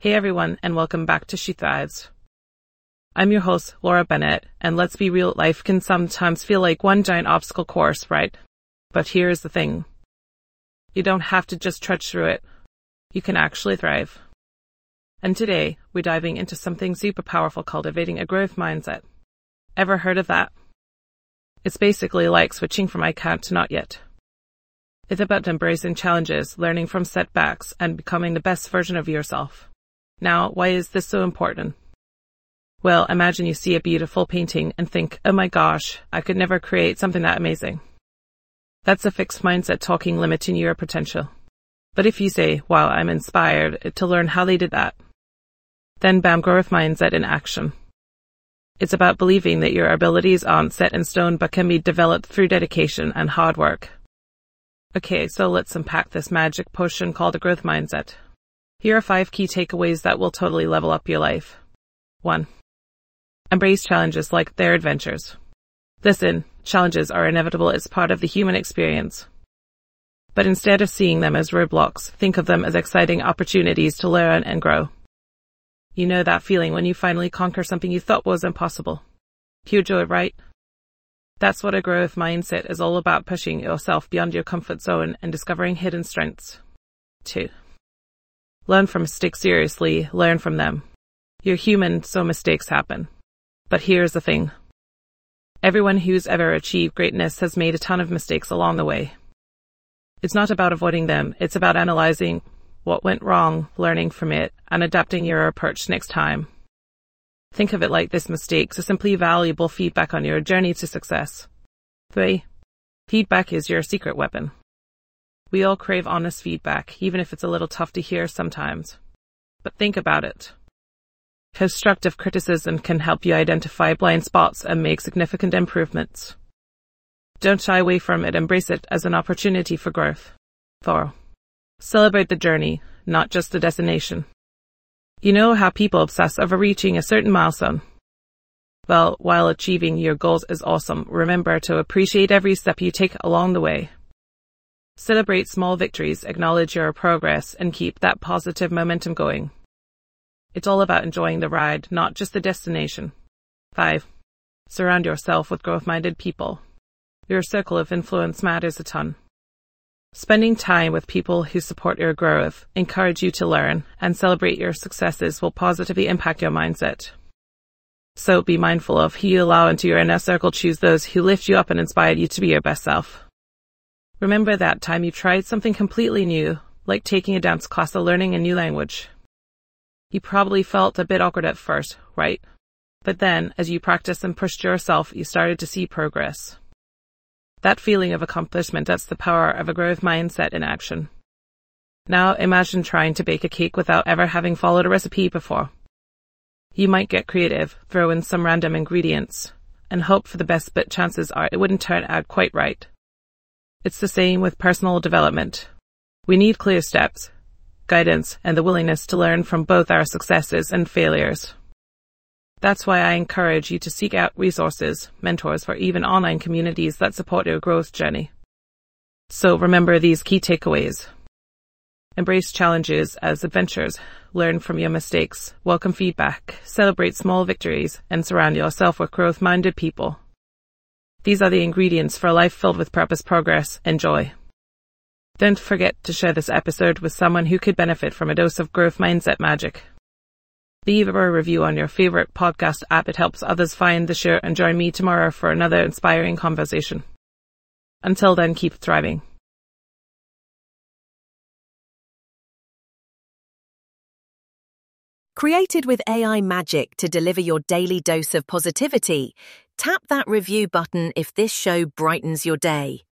Hey everyone, and welcome back to She Thrives. I'm your host, Laura Bennett, and let's be real, life can sometimes feel like one giant obstacle course, right? But here's the thing. You don't have to just trudge through it. You can actually thrive. And today, we're diving into something super powerful, cultivating a growth mindset. Ever heard of that? It's basically like switching from I can't to not yet. It's about embracing challenges, learning from setbacks, and becoming the best version of yourself. Now, why is this so important? Well, imagine you see a beautiful painting and think, oh my gosh, I could never create something that amazing. That's a fixed mindset talking, limiting your potential. But if you say, wow, I'm inspired to learn how they did that, then bam, growth mindset in action. It's about believing that your abilities aren't set in stone but can be developed through dedication and hard work. Okay, so let's unpack this magic potion called a growth mindset. Here are 5 key takeaways that will totally level up your life. 1. Embrace challenges like they're adventures. Listen, challenges are inevitable, it's part of the human experience. But instead of seeing them as roadblocks, think of them as exciting opportunities to learn and grow. You know that feeling when you finally conquer something you thought was impossible. Pure joy, right? That's what a growth mindset is all about, pushing yourself beyond your comfort zone and discovering hidden strengths. 2. Learn from mistakes, seriously, learn from them. You're human, so mistakes happen. But here's the thing. Everyone who's ever achieved greatness has made a ton of mistakes along the way. It's not about avoiding them, it's about analyzing what went wrong, learning from it, and adapting your approach next time. Think of it like this: mistakes are simply valuable feedback on your journey to success. 3. Feedback is your secret weapon. We all crave honest feedback, even if it's a little tough to hear sometimes. But think about it. Constructive criticism can help you identify blind spots and make significant improvements. Don't shy away from it, embrace it as an opportunity for growth. 4. Celebrate the journey, not just the destination. You know how people obsess over reaching a certain milestone? Well, while achieving your goals is awesome, remember to appreciate every step you take along the way. Celebrate small victories, acknowledge your progress, and keep that positive momentum going. It's all about enjoying the ride, not just the destination. 5. Surround yourself with growth-minded people. Your circle of influence matters a ton. Spending time with people who support your growth, encourage you to learn, and celebrate your successes will positively impact your mindset. So be mindful of who you allow into your inner circle. Choose those who lift you up and inspire you to be your best self. Remember that time you tried something completely new, like taking a dance class or learning a new language. You probably felt a bit awkward at first, right? But then, as you practiced and pushed yourself, you started to see progress. That feeling of accomplishment, that's the power of a growth mindset in action. Now imagine trying to bake a cake without ever having followed a recipe before. You might get creative, throw in some random ingredients, and hope for the best, but chances are it wouldn't turn out quite right. It's the same with personal development. We need clear steps, guidance, and the willingness to learn from both our successes and failures. That's why I encourage you to seek out resources, mentors, or even online communities that support your growth journey. So remember these key takeaways. Embrace challenges as adventures, learn from your mistakes, welcome feedback, celebrate small victories, and surround yourself with growth-minded people. These are the ingredients for a life filled with purpose, progress, and joy. Don't forget to share this episode with someone who could benefit from a dose of growth mindset magic. Leave a review on your favorite podcast app. It helps others find the show, and join me tomorrow for another inspiring conversation. Until then, keep thriving. Created with AI magic to deliver your daily dose of positivity, tap that review button if this show brightens your day.